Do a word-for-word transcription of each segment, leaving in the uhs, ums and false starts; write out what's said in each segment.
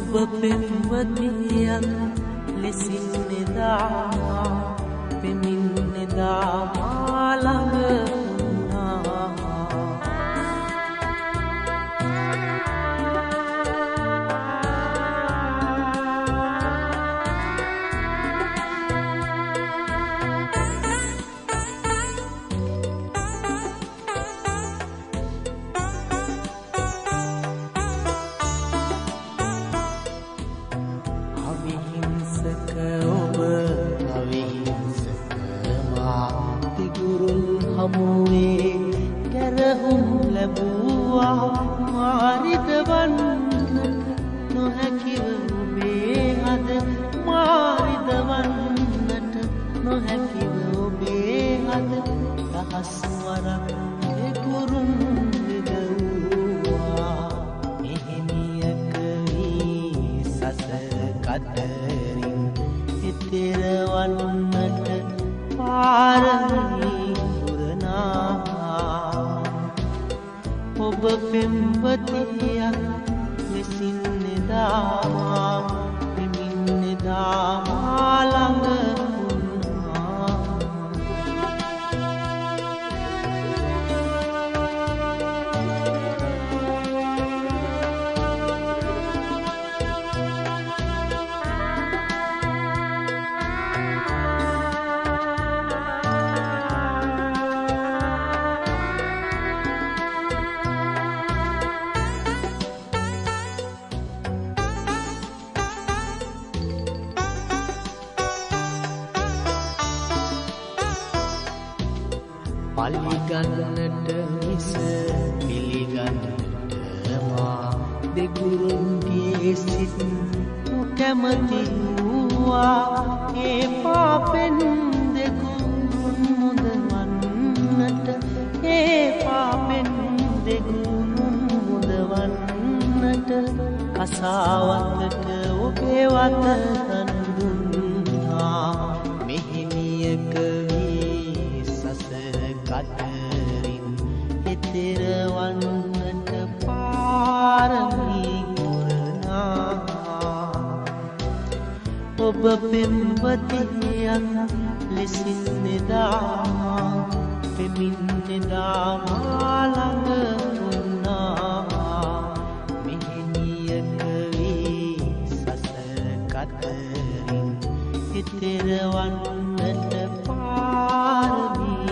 ඔබ පෙම්වතියක් ලෙසින් එදා පෙමින් එදා මා ළඟ වුණා. හමුවේ කැරහුම් ලැබුවා මාරිදවන්නට නොහැකිව ඔබේ හද මාරිදවන්නට නොහැකිව ඔබේ හද දහස් වරක් එකුරුම් විදවුවා මෙහෙණියක වී සසර කතරින් එතෙරවන්නට පාරමී ඔබ පෙම්වතියක් ලෙසින් එදා පෙමින් එදා මා ළඟ වුණා. පලිගන්නට මිස පිළිගන්නට මා දෙගුරුන්ගේ සිත් නොකැමති වූවා. ඒ පාපෙන් දෙගුරුන් මුදවන්නට ඒ පාපෙන් දෙගුරුන් මුදවන්නට කසාවතට ඔබේ වත තන දුන්නා. මෙහෙණියක කතරින් එතෙරවන්නට පාරමී පුරනා. ඔබ පෙම්වතියක් ලෙසින් එදා පෙමින් එදා මා ළඟ වුණා. මෙහෙණියක වී සසර කතරින් එතෙරවන්නට පාරමී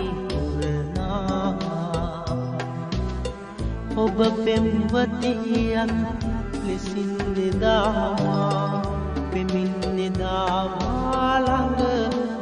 ඔබ පෙම්වතියක් ලෙසින් එදා පෙමින් එදා මා ළඟ